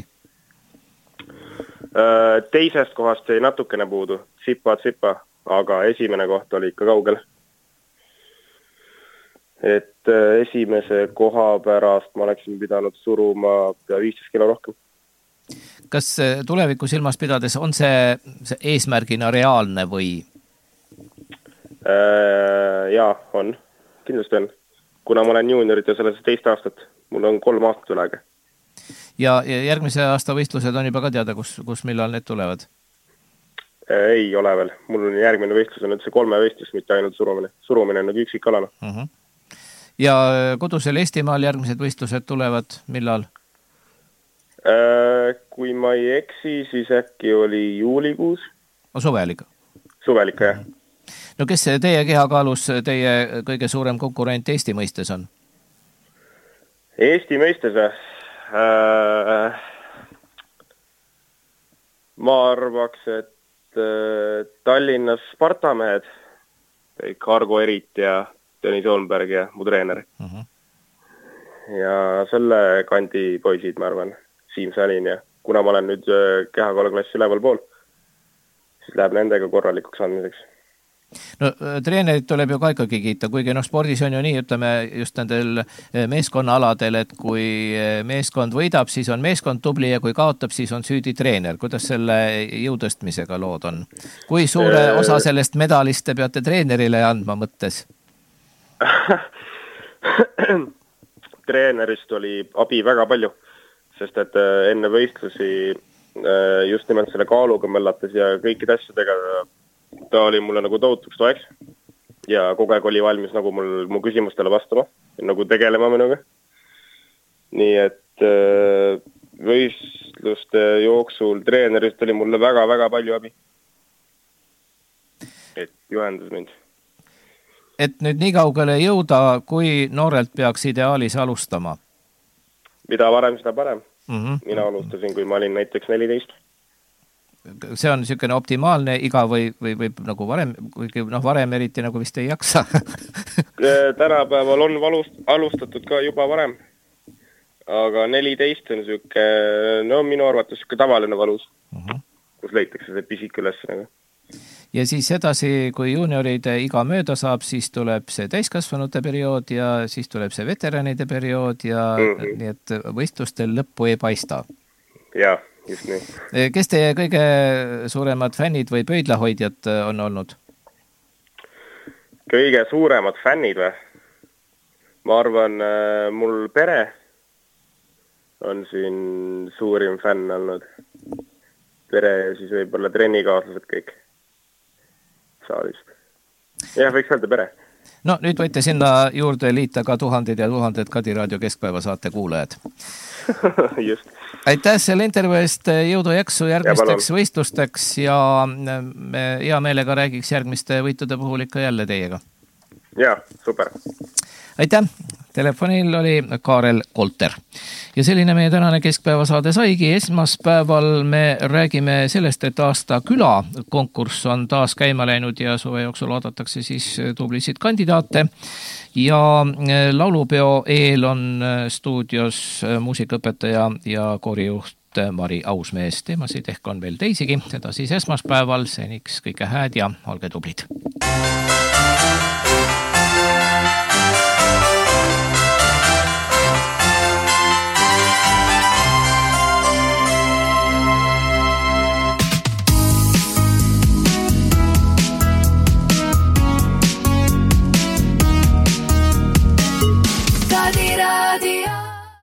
Äh, teisest kohast jäi natukene puudu, tsipa, tsipa, aga esimene koht oli ikka kaugel. Et äh, esimese koha pärast ma oleksin pidanud suruma pea viisteist kilo rohkem. Kas tuleviku silmas pidades on see, see eesmärgina reaalne või? Äh, jaa, on. Kindlasti on. Kuna ma olen juuniorit ja selles teist aastat, mul on kolm aastat ülega. Ja järgmise aasta võistlused on juba ka teada, kus, kus millal need tulevad? Ei ole veel. Mul on järgmine võistlus on üldse kolme võistlus, mitte ainult surumine. Surumine on nagu üksik alana. Uh-huh. Ja kodusel Eestimaal järgmised võistlused tulevad millal? Kui ma ei eksi, siis äkki oli juulikuus. O, suvelika? Suvelika, jah. No kes teie kehakaalus teie kõige suurem konkurent Eesti mõistes on? Eesti mõistes? Äh, ma arvaks, et äh, Tallinnas Spartamehed, Kargo Erit ja Tõnis Olmberg ja mu treener. Uh-huh. Ja selle kandi poisid, ma arvan, Siim Salin ja kuna ma olen nüüd kehakaaluklassi üleval pool, siis läheb nendega korralikuks andmiseks. No treenerid tuleb ju ka ikkagi kiita, kuigi noh, spordis on ju nii, ütleme just nendel meeskonnaaladel, et kui meeskond võidab, siis on meeskond tubli ja kui kaotab, siis on süüdi treener. Kuidas selle jõutõstmisega lood on? Kui suure osa sellest medalist te peate treenerile andma mõttes? Treenerist oli abi väga palju, sest et enne võistlusi just nimelt selle kaaluga möllates ja kõikide asjadega ta oli mulle nagu tohutuks toeks ja kogu aeg oli valmis nagu mul, mu küsimustele vastama, nagu tegelema minuga. Nii et võistluste jooksul treenerist oli mulle väga-väga palju abi. Et juhendas mind. Et nüüd nii kaugele jõuda, kui noorelt peaks ideaalis alustama? Mida varem, seda parem. Mm-hmm. Mina alustasin, kui ma olin näiteks neliteist. See on niisugune optimaalne iga või, või, või nagu varem, kuigi noh, varem eriti nagu vist ei jaksa. Tänapäeval on valust, alustatud ka juba varem. Aga neliteist on niisugune, no minu arvates niisugune tavaline valus, uh-huh. kus leitakse see pisik üles. Nagu. Ja siis edasi, kui junioride iga mööda saab, siis tuleb see täiskasvanute periood ja siis tuleb see veteranide periood ja mm-hmm. nii et võistlustel lõppu ei paista. Jaa, just nii. Kes teie kõige suuremad fännid või pöidlahoidjad on olnud? Kõige suuremad fännid või? Ma arvan, mul pere on siin suurim fänn olnud. Pere ja siis võib-olla trennikaaslased kõik. Saalist. Jah, võiks öelda pere. No nüüd võite sinna juurde liita ka tuhanded ja tuhanded Kadi Raadio Keskpäeva saate kuulajad. Just. Aitäh selle intervjuu eest, jõudu jaksu järgmisteks ja võistlusteks ja me hea meelega räägiks järgmiste võitude puhul ikka jälle teiega. Jaa, super. Aitäh! Telefonil oli Kaarel Kolter. Ja selline meie tänane keskpäevasaade saigi. Esmaspäeval me räägime sellest, et aasta küla konkurss on taas käima läinud ja suve jooksul oodatakse siis tublisid kandidaate. Ja laulupeo eel on stuudios muusikaõpetaja ja koorijuht Mari Ausmees. Teemasid ehk on veel teisigi. Seda siis esmaspäeval. Seniks kõike hääd ja olge tublid.